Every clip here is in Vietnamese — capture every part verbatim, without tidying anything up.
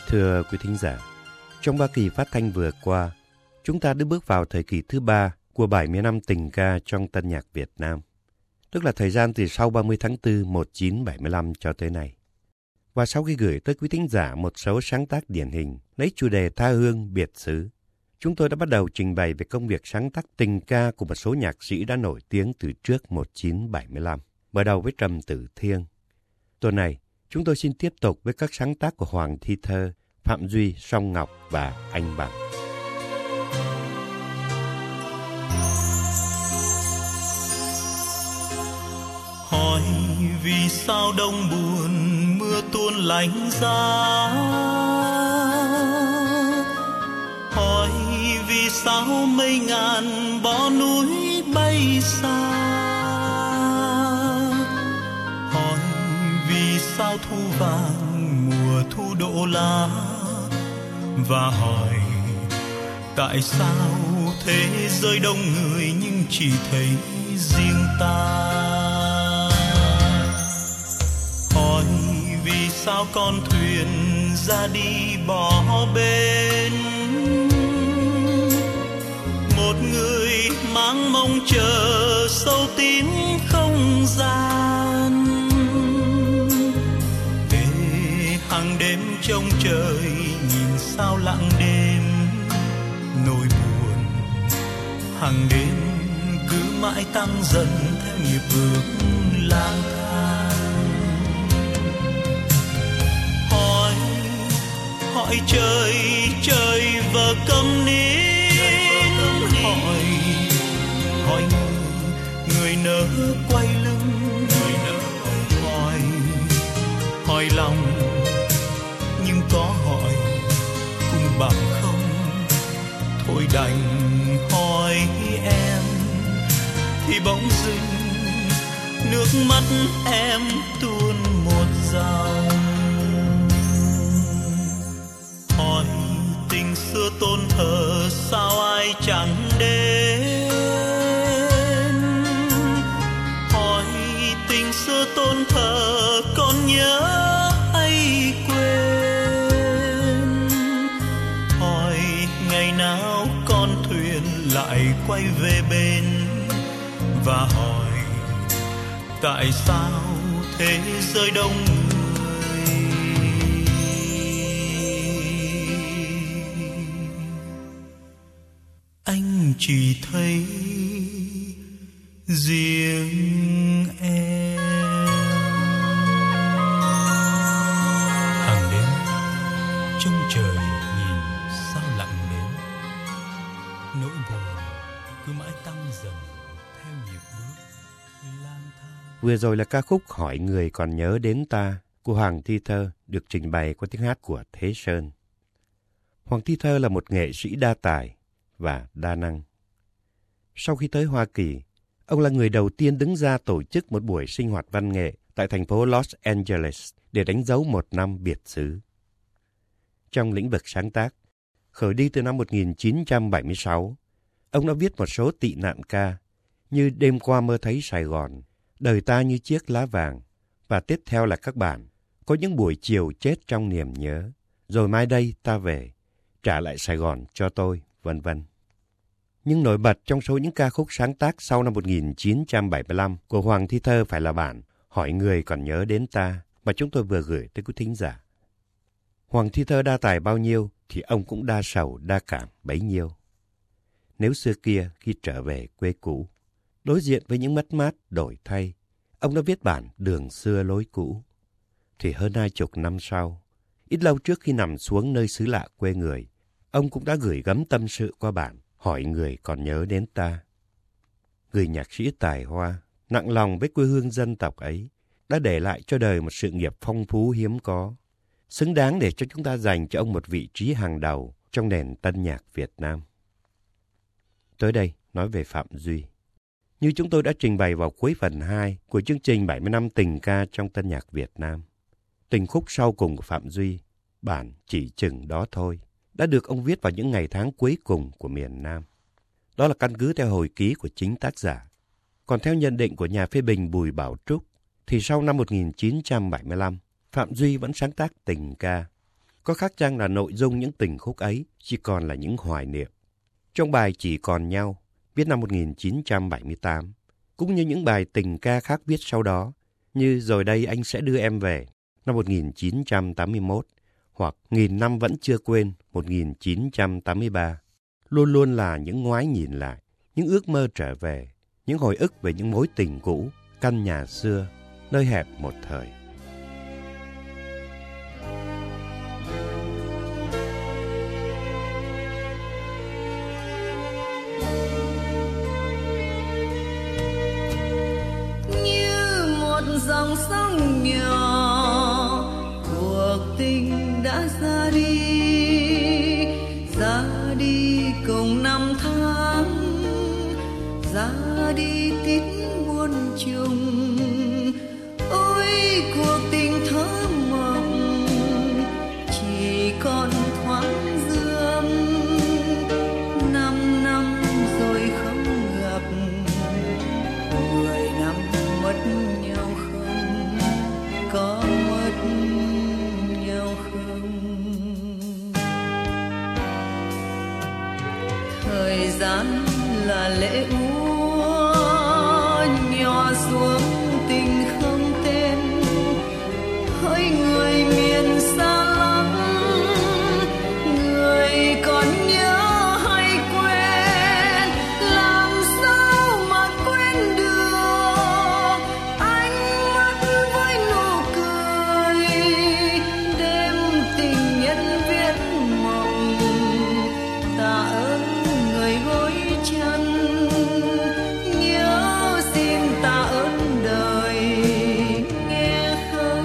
Thưa quý thính giả, trong ba kỳ phát thanh vừa qua, chúng ta đã bước vào thời kỳ thứ ba của bảy mươi năm tình ca trong tân nhạc Việt Nam, tức là thời gian từ sau ba mươi tháng tư một nghìn chín trăm bảy mươi lăm cho tới nay. Và sau khi gửi tới quý thính giả một số sáng tác điển hình lấy chủ đề tha hương biệt xứ, chúng tôi đã bắt đầu trình bày về công việc sáng tác tình ca của một số nhạc sĩ đã nổi tiếng từ trước một nghìn chín trăm bảy mươi lăm, mở đầu với Trầm Tử Thiên. Tuần này, chúng tôi xin tiếp tục với các sáng tác của Hoàng Thi Thơ, Phạm Duy, Song Ngọc và Anh Bằng. Hỏi vì sao đông buồn mưa tuôn lạnh giá, hỏi vì sao mây ngàn bỏ núi bay xa, hỏi vì sao thu vàng mùa thu đổ lá, và hỏi tại sao thế giới đông người nhưng chỉ thấy riêng ta. Hỏi vì sao con thuyền ra đi bỏ bến, một người mang mong chờ sâu tín không gian, để hàng đêm trông trời nhìn sao lặng đêm nỗi buồn, hàng đêm cứ mãi tăng dần theo nhịp bước lang thang. Hỏi hỏi trời trời vờ câm nín, hỏi hỏi người người nỡ quay lưng, người nỡ hỏi hỏi lòng nhưng có hỏi cũng bằng không, thôi đành hỏi em thì bỗng dưng nước mắt em tuôn một dòng. Hỏi tình xưa tôn thờ sao ai chẳng đến, hỏi tình xưa tôn thờ còn nhớ hay quên, hỏi ngày nào con thuyền lại quay về bên, và hỏi tại sao thế giới đông người anh chỉ thấy riêng em. Hàng đêm trông trời nhìn sao lặng đến, nỗi buồn cứ mãi tăng dần theo nhịp bước lang thang. Vừa rồi là ca khúc Hỏi Người Còn Nhớ Đến Ta của Hoàng Thi Thơ, được trình bày qua tiếng hát của Thế Sơn. Hoàng Thi Thơ là một nghệ sĩ đa tài và đa năng. Sau khi tới Hoa Kỳ, ông là người đầu tiên đứng ra tổ chức một buổi sinh hoạt văn nghệ tại thành phố Los Angeles để đánh dấu một năm biệt xứ. Trong lĩnh vực sáng tác, khởi đi từ năm một nghìn chín trăm bảy mươi sáu, ông đã viết một số tị nạn ca như Đêm Qua Mơ Thấy Sài Gòn, Đời Ta Như Chiếc Lá Vàng, và tiếp theo là các bản Có Những Buổi Chiều Chết Trong Niềm Nhớ, Rồi Mai Đây Ta Về, Trả Lại Sài Gòn Cho Tôi, vân vân. Nhưng nổi bật trong số những ca khúc sáng tác sau năm một nghìn chín trăm bảy mươi lăm của Hoàng Thi Thơ phải là bản Hỏi Người Còn Nhớ Đến Ta mà chúng tôi vừa gửi tới quý thính giả. Hoàng Thi Thơ đa tài bao nhiêu thì ông cũng đa sầu đa cảm bấy nhiêu. Nếu xưa kia khi trở về quê cũ, đối diện với những mất mát đổi thay, ông đã viết bản Đường Xưa Lối Cũ, thì hơn hai chục năm sau, ít lâu trước khi nằm xuống nơi xứ lạ quê người, ông cũng đã gửi gắm tâm sự qua bản Hỏi Người Còn Nhớ Đến Ta. Người nhạc sĩ tài hoa, nặng lòng với quê hương dân tộc ấy, đã để lại cho đời một sự nghiệp phong phú hiếm có, xứng đáng để cho chúng ta dành cho ông một vị trí hàng đầu trong nền tân nhạc Việt Nam. Tới đây, nói về Phạm Duy. Như chúng tôi đã trình bày vào cuối phần hai của chương trình bảy mươi năm tình ca trong tân nhạc Việt Nam, tình khúc sau cùng của Phạm Duy, bản Chỉ Chừng Đó Thôi, đã được ông viết vào những ngày tháng cuối cùng của miền Nam. Đó là căn cứ theo hồi ký của chính tác giả. Còn theo nhận định của nhà phê bình Bùi Bảo Trúc, thì sau năm một nghìn chín trăm bảy mươi lăm, Phạm Duy vẫn sáng tác tình ca. Có khác chăng là nội dung những tình khúc ấy chỉ còn là những hoài niệm. Trong bài Chỉ Còn Nhau, viết năm một nghìn chín trăm bảy mươi tám, cũng như những bài tình ca khác viết sau đó, như Rồi Đây Anh Sẽ Đưa Em Về năm một nghìn chín trăm tám mươi mốt, hoặc Nghìn Năm Vẫn Chưa Quên một nghìn chín trăm tám mươi ba, luôn luôn là những ngoái nhìn lại, những ước mơ trở về, những hồi ức về những mối tình cũ, căn nhà xưa, nơi hẹp một thời. Như một dòng sông nhỏ, cuộc tình đã ra đi, ra đi cùng năm tháng, ra đi tít muôn trùng. Ôi cuộc tình thơ mộng chỉ còn thoáng dương, năm năm rồi không gặp, mười năm mất nhau không, có mất nhau không. Thời gian là lễ úa nhỏ xuống tình không tên, hỡi người miền xa lắm, người còn nhớ hay quên, làm sao mà quên được ánh mắt với nụ cười, đêm tình nhân viết mộng, tạ ơn người gối chân, nhớ xin tạ ơn đời, nghe không.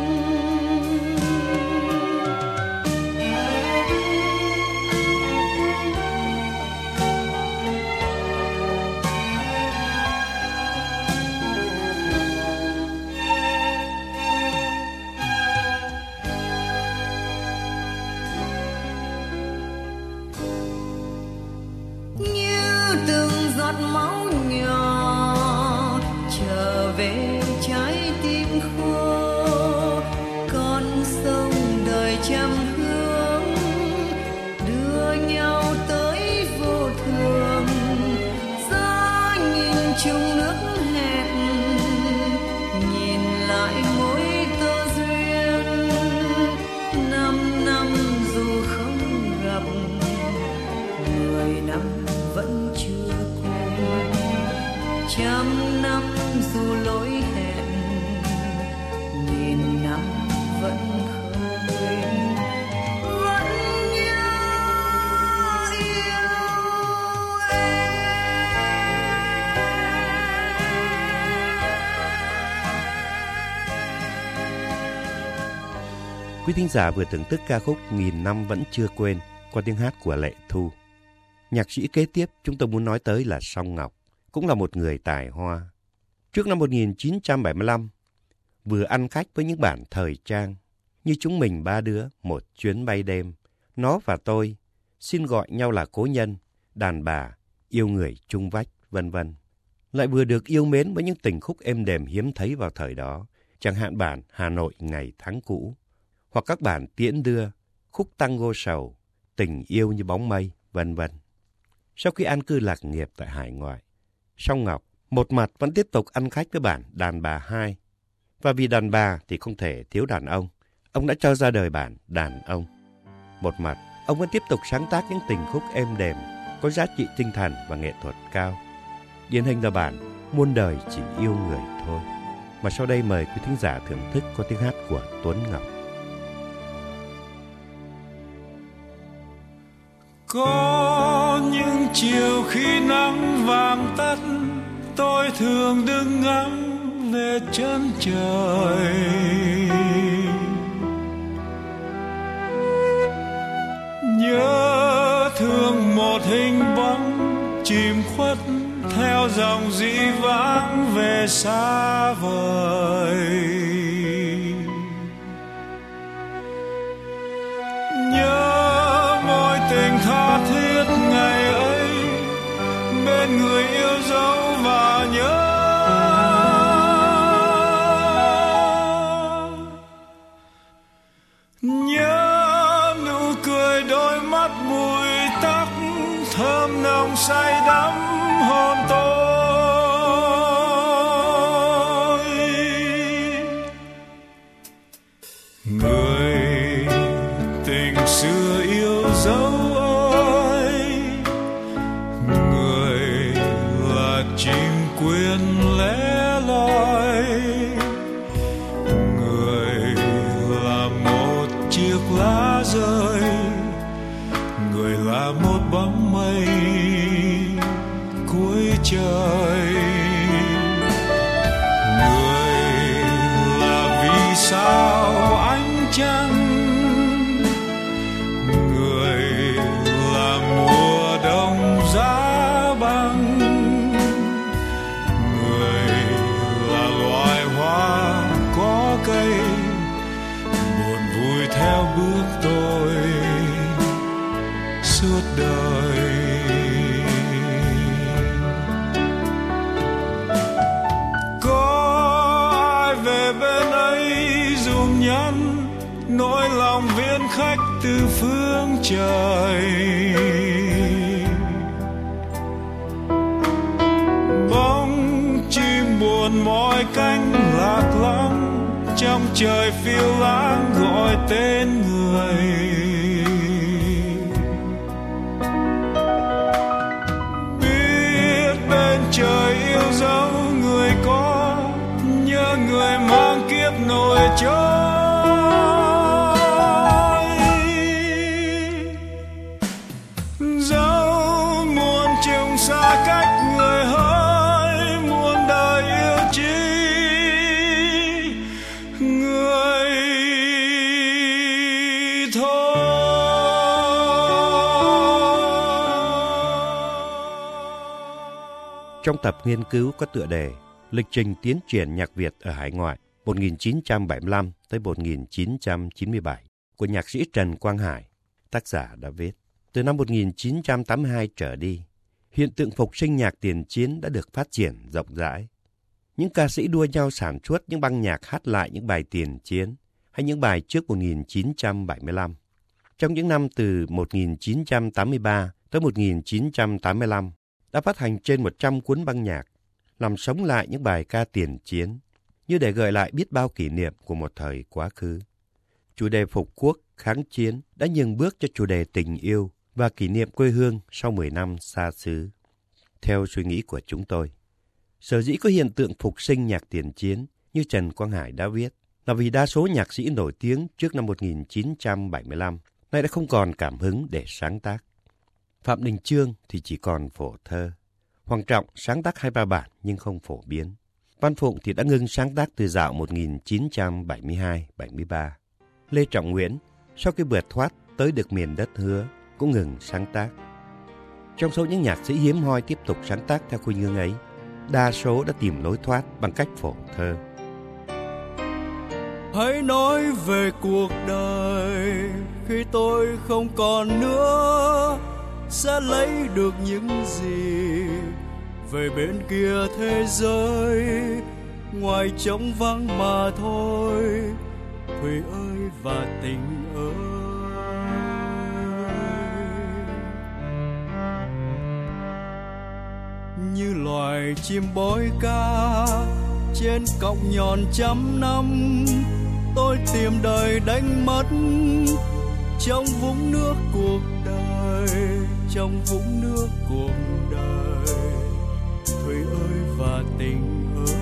Như từng giọt máu nhỏ trở về trái tim khô, con sông đời trăm hướng đưa nhau tới vô thường, gió nhìn chung nước hẹn, nhìn lại mối tơ duyên, năm năm dù không gặp, mười năm vẫn chưa quên, trăm năm dù lỗi hẹn, nghìn năm vẫn không quên, vẫn nhớ yêu em. Quý thính giả vừa thưởng thức ca khúc Nghìn Năm Vẫn Chưa Quên qua tiếng hát của Lệ Thu. Nhạc sĩ kế tiếp chúng tôi muốn nói tới là Song Ngọc, cũng là một người tài hoa. Trước năm một nghìn chín trăm bảy mươi lăm, vừa ăn khách với những bản thời trang như Chúng Mình Ba Đứa, Một Chuyến Bay Đêm, Nó Và Tôi, Xin Gọi Nhau Là Cố Nhân, Đàn Bà, Yêu Người Chung Vách, vân vân. Lại vừa được yêu mến với những tình khúc êm đềm hiếm thấy vào thời đó, chẳng hạn bản Hà Nội Ngày Tháng Cũ, hoặc các bản Tiễn Đưa, khúc tango sầu, Tình Yêu Như Bóng Mây, vân vân. Sau khi an cư lạc nghiệp tại hải ngoại, Song Ngọc một mặt vẫn tiếp tục ăn khách với bản Đàn Bà Hai. Và vì đàn bà thì không thể thiếu đàn ông, ông đã cho ra đời bản Đàn Ông. Một mặt, ông vẫn tiếp tục sáng tác những tình khúc êm đềm, có giá trị tinh thần và nghệ thuật cao. Điển hình là bản Muôn Đời Chỉ Yêu Người Thôi, mà sau đây mời quý thính giả thưởng thức qua tiếng hát của Tuấn Ngọc. Có những chiều khi nắng vàng tắt, tôi thường đứng ngắm về chân trời. Nhớ thương một hình bóng chìm khuất theo dòng dĩ vãng về xa vời. Nhớ mối tình tha thiết ngày ấy bên người yêu dấu và nhớ nhớ thơm nồng say đắm hồn tôi. Người tình xưa yêu dấu ơi, người là chim quyến lẻ loi, người là một chiếc lá rơi, người là một bóng mây cuối trời. Người là vì sao ánh trăng, người là mùa đông giá băng, người là loài hoa có cây buồn vui theo bước tôi suốt đời. Có ai về bên ấy dùm nhắn nỗi lòng viễn khách từ phương trời. Bóng chim buồn mỏi cánh lạc lõng trong trời phiêu lãng gọi tên người. Biết bên trời yêu dấu người có, nhớ người mang kiếp nổi trôi. Dẫu muôn trùng xa cách người hỡi, muôn đời yêu chi người thôi. Trong tập nghiên cứu có tựa đề Lịch trình tiến triển nhạc Việt ở hải ngoại một nghìn chín trăm bảy mươi lăm tới một nghìn chín trăm chín mươi bảy của nhạc sĩ Trần Quang Hải, tác giả đã viết: từ năm một nghìn chín trăm tám mươi hai trở đi, hiện tượng phục sinh nhạc tiền chiến đã được phát triển rộng rãi. Những ca sĩ đua nhau sản xuất những băng nhạc hát lại những bài tiền chiến hay những bài trước một nghìn chín trăm bảy mươi lăm. Trong những năm từ một nghìn chín trăm tám mươi ba tới một nghìn chín trăm tám mươi lăm, đã phát hành trên một trăm cuốn băng nhạc, làm sống lại những bài ca tiền chiến, như để gợi lại biết bao kỷ niệm của một thời quá khứ. Chủ đề phục quốc, kháng chiến đã nhường bước cho chủ đề tình yêu và kỷ niệm quê hương sau mười năm xa xứ. Theo suy nghĩ của chúng tôi, sở dĩ có hiện tượng phục sinh nhạc tiền chiến như Trần Quang Hải đã viết là vì đa số nhạc sĩ nổi tiếng trước năm một nghìn chín trăm bảy mươi lăm nay đã không còn cảm hứng để sáng tác. Phạm Đình Chương thì chỉ còn phổ thơ. Hoàng Trọng sáng tác hai ba bản nhưng không phổ biến. Văn Phụng thì đã ngưng sáng tác từ dạo một nghìn chín trăm bảy mươi hai bảy mươi ba. Lê Trọng Nguyễn sau khi vượt thoát tới được miền đất hứa cũng ngừng sáng tác. Trong số những nhạc sĩ hiếm hoi tiếp tục sáng tác theo khuynh hướng ấy, đa số đã tìm lối thoát bằng cách phổ thơ. Hãy nói về cuộc đời khi tôi không còn nữa, sẽ lấy được những gì về bên kia thế giới, ngoài trống vắng mà thôi. Thủy ơi và tình ơi, như loài chim bói ca trên cọng nhọn trăm năm, tôi tìm đời đánh mất trong vũng nước cuộc đời, trong vũng nước cuộc đời. Thủy ơi và tình ơi,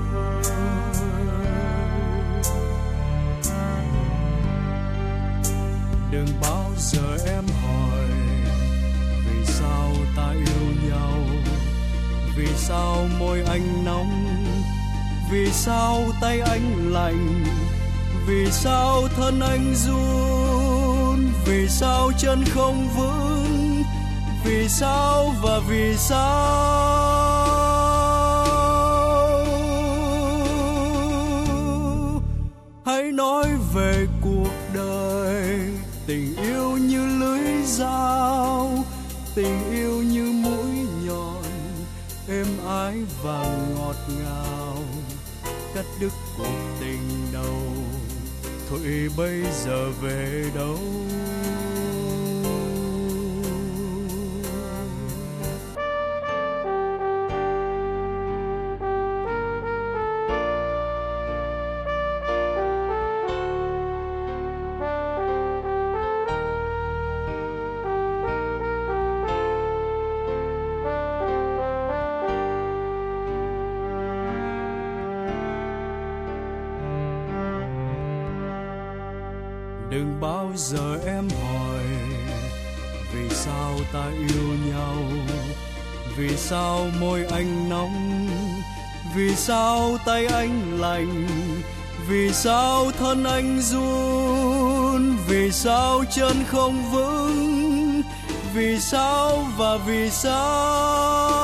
đừng bao giờ em hỏi vì sao ta yêu nhau, vì sao môi anh nóng, vì sao tay anh lạnh, vì sao thân anh run, vì sao chân không vững, vì sao và vì sao. Hãy nói về cuộc đời, tình yêu như lưỡi dao, tình yêu như mũi nhọn, êm ái và ngọt ngào, cắt đứt cuộc tình đầu. Thủy bây giờ về đâu? đừng bao giờ em hỏi vì sao ta yêu nhau, vì sao môi anh nóng, vì sao tay anh lạnh, vì sao thân anh run, vì sao chân không vững, vì sao và vì sao.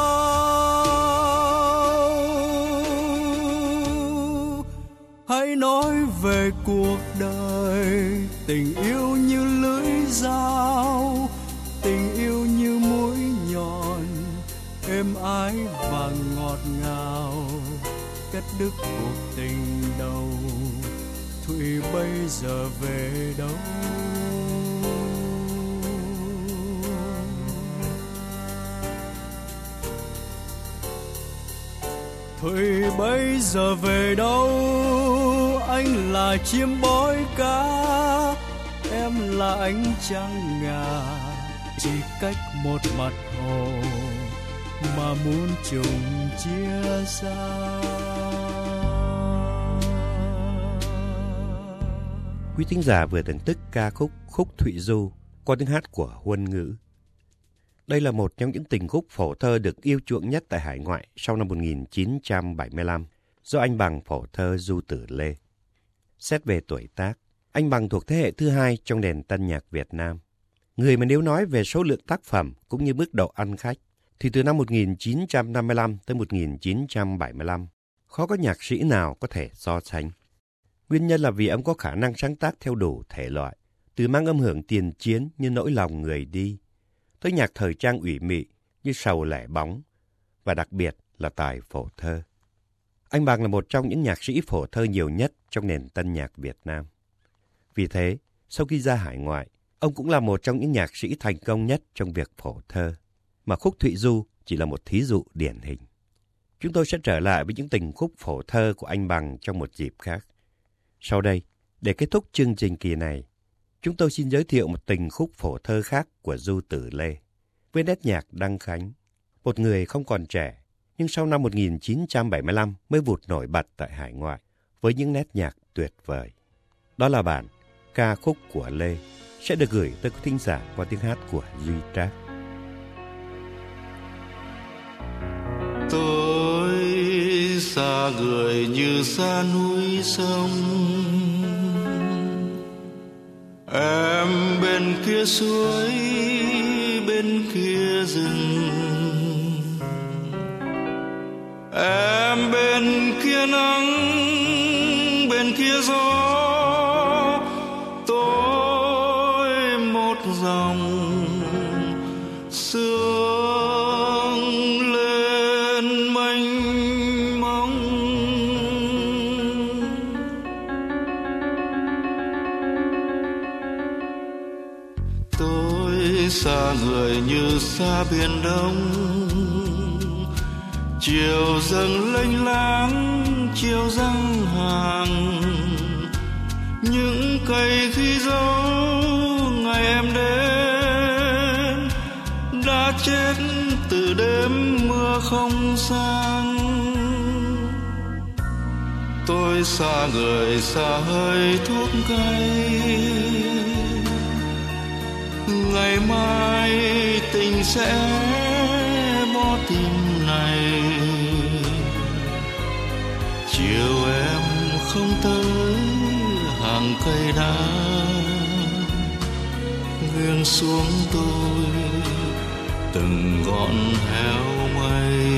Hãy nói về cuộc đời, tình yêu như lưỡi dao, tình yêu như mũi nhọn, êm ái và ngọt ngào, cắt đứt cuộc tình đầu. Thụy bây giờ về đâu? Thụy bây giờ về đâu? Anh là chim bói cá, em là ánh trăng ngà, chỉ cách một mặt hồ mà muốn chung chia xa. Quý thính giả vừa thưởng thức ca khúc Khúc Thụy Du qua tiếng hát của Huân Ngữ. Đây là một trong những tình khúc phổ thơ được yêu chuộng nhất tại hải ngoại sau năm một nghìn chín trăm bảy mươi lăm do anh Bằng phổ thơ Du Tử Lê. Xét về tuổi tác, anh Bằng thuộc thế hệ thứ hai trong nền tân nhạc Việt Nam. Người mà nếu nói về số lượng tác phẩm cũng như mức độ ăn khách, thì từ năm một nghìn chín trăm năm mươi lăm tới một nghìn chín trăm bảy mươi lăm, khó có nhạc sĩ nào có thể so sánh. Nguyên nhân là vì ông có khả năng sáng tác theo đủ thể loại, từ mang âm hưởng tiền chiến như Nỗi Lòng Người Đi, tới nhạc thời trang ủy mị như Sầu Lẻ Bóng, và đặc biệt là tài phổ thơ. Anh Bằng là một trong những nhạc sĩ phổ thơ nhiều nhất trong nền tân nhạc Việt Nam. Vì thế, sau khi ra hải ngoại, ông cũng là một trong những nhạc sĩ thành công nhất trong việc phổ thơ, mà Khúc Thụy Du chỉ là một thí dụ điển hình. Chúng tôi sẽ trở lại với những tình khúc phổ thơ của anh Bằng trong một dịp khác. Sau đây, để kết thúc chương trình kỳ này, chúng tôi xin giới thiệu một tình khúc phổ thơ khác của Du Tử Lê, với nét nhạc Đăng Khánh, một người không còn trẻ, nhưng sau năm một nghìn chín trăm bảy mươi lăm mới vụt nổi bật tại hải ngoại với những nét nhạc tuyệt vời. Đó là bản Ca Khúc của Lê, sẽ được gửi tới quý thính giả qua tiếng hát của Duy Trác. Tôi xa người như xa núi sông, em bên kia suối bên kia rừng, em bên kia nắng bên kia gió, tôi một dòng sương lên mênh mông. Tôi xa người như xa biển đông, chiều dâng lênh láng chiều răng hàng, những cây khi dấu ngày em đến đã chết từ đêm mưa không sang. Tôi xa người xa hơi thuốc cay, ngày mai tình sẽ bỏ tim này. Chiều em không tới hàng cây đá, nghiêng xuống tôi từng ngọn heo mây.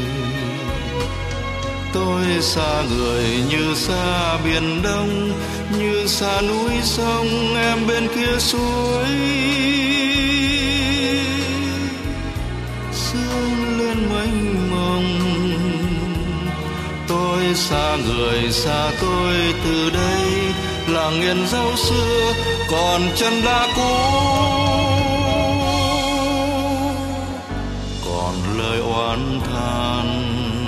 Tôi xa người như xa biển đông, như xa núi sông, em bên kia suối sương lên mênh mông. Tôi xa người xa tôi từ đây, làng nghiền rau xưa còn chân đá cũ, còn lời oán than.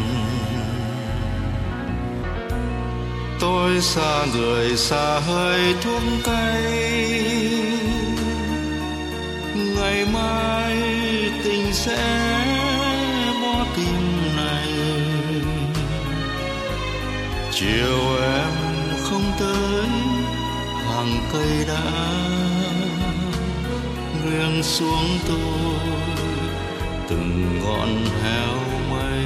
Tôi xa người xa hơi thuốc cay, ngày mai tình sẽ bỏ tim này. Chiều em không tới hàng cây đá nghiêng xuống tôi từng ngọn heo mây.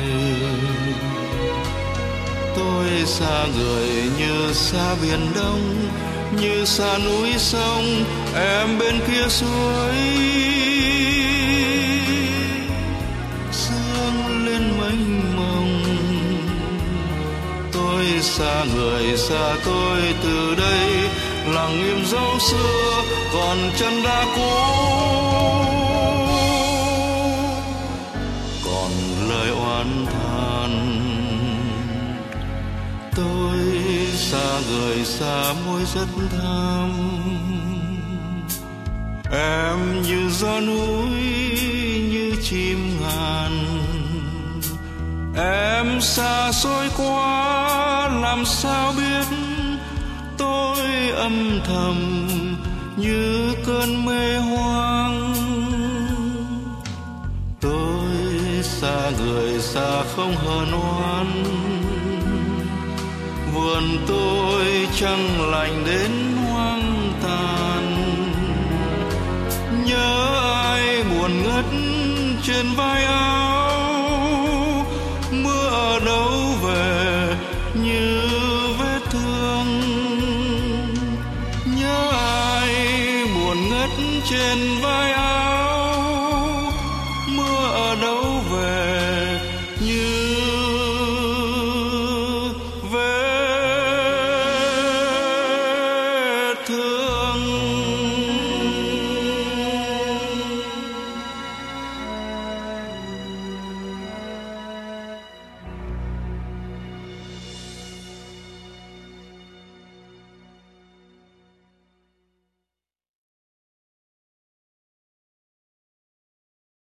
Tôi xa người như xa biển đông, như xa núi sông em bên kia suối. Sương lên mênh mông, tôi xa người xa tôi từ đây, lặng im dấu xưa còn chân đã cũ, còn lời oán than. Tôi xa người xa môi rất thắm, em như gió núi như chim ngàn. Em xa xôi quá làm sao biết, tôi âm thầm như cơn mê hoang. Tôi xa người xa không hờn oán, vườn tôi trăng lạnh đến hoang tàn. Nhớ ai buồn ngất trên vai áo, mưa ở đâu về như vết thương. Nhớ ai buồn ngất trên vai áo,